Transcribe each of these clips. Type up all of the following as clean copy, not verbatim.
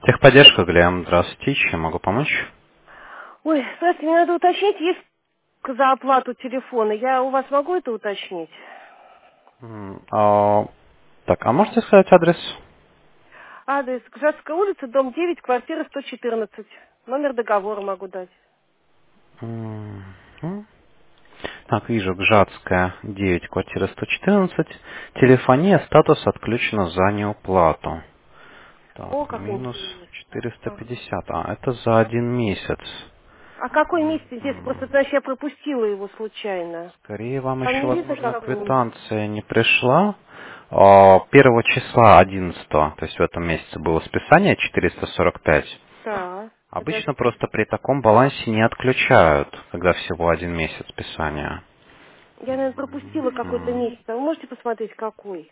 Техподдержка, Глеб, здравствуйте, чем могу помочь? Ой, здравствуйте, мне надо уточнить, есть за оплату телефона. Я у вас могу это уточнить? Так, а можете сказать адрес? Адрес Гжатская улица, дом 9, квартира 114. Номер договора могу дать. Мгм. Так, вижу, Гжатская, 9, квартира 114. Телефония, статус отключено за неуплату. О, Так, как минус интересно. Ага. 450. А, это за 1 месяц. А какой месяц здесь? Просто, Мгм. значит, я пропустила его случайно. Скорее вам Там еще, не видно, возможно, какой месяц? квитанция не пришла. 1 числа 11, то есть в этом месяце было списание 445. Да, Обычно подождите. просто при таком балансе не отключают, когда всего 1 месяц списания. Я, наверное, пропустила какой-то М. месяц. А вы можете посмотреть, какой?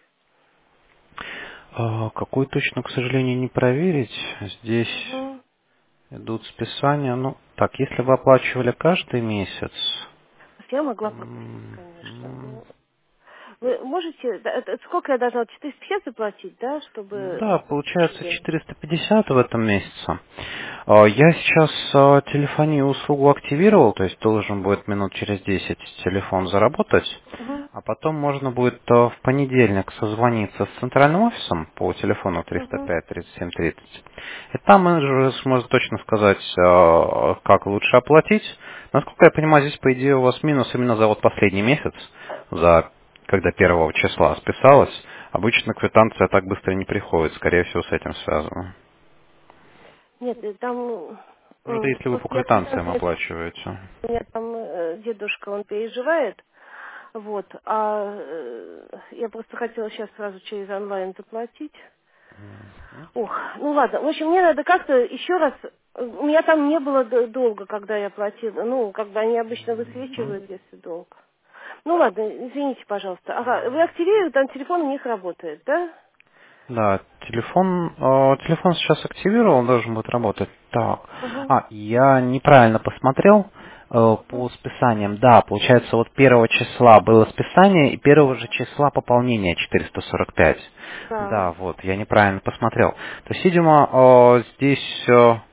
Какой точно, к сожалению, не проверить. Здесь Угу. идут списания. Ну, так, если вы оплачивали каждый месяц... Я могла пропустить, м, конечно. м, Ну, вы можете, сколько я должна, 450 заплатить, да, чтобы Да, получается были? 450 в этом месяце. Я сейчас телефонию услугу активировал, то есть должен будет минут через 10 телефон заработать, Угу, а потом можно будет в понедельник созвониться с центральным офисом по телефону угу. 305-37-30. И там менеджер сможет точно сказать, как лучше оплатить. Насколько я понимаю, здесь, по идее, у вас минус именно за вот последний месяц, за когда 1 числа списалось. Обычно квитанция так быстро не приходит, скорее всего, с этим связано. Нет, там, Ну, это если вы по просто я квитанциям квитанция, оплачиваете. у меня там дедушка, он переживает, вот, а я просто хотела сейчас сразу через онлайн заплатить. Ох, ну ладно, в общем, мне надо как-то еще раз, у меня там не было долга, когда я платила, ну, когда они обычно Мгм. высвечивают, если долг. Ну ладно, извините, пожалуйста. Ага, вы активируете, там телефон у них работает, да? Да, телефон сейчас активировал, он должен будет работать. Так, Угу, я неправильно посмотрел угу. по списаниям. Да, получается, вот 1 числа было списание и 1 же числа пополнение 445. Да. Да, вот, я неправильно посмотрел. То есть, видимо, здесь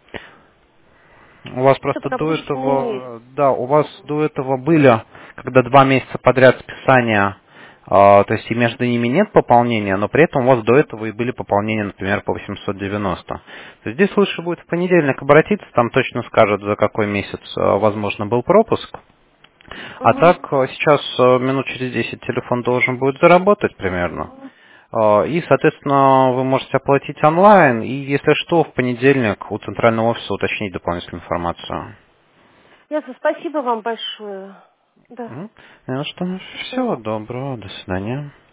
у вас Это просто до пропущенный месяц. этого, да, у вас до этого были, когда 2 месяца подряд списания, то есть и между ними нет пополнения, но при этом у вас до этого и были пополнения, например, по 890. То есть здесь лучше будет в понедельник обратиться, там точно скажут, за какой месяц, возможно, был пропуск. А Угу. так, сейчас минут через 10 телефон должен будет заработать примерно. Угу. И, соответственно, вы можете оплатить онлайн, и, если что, в понедельник у центрального офиса уточнить дополнительную информацию. Ясно, спасибо вам большое. Да, Мгм. Ну что, до всего свидания. доброго, до свидания.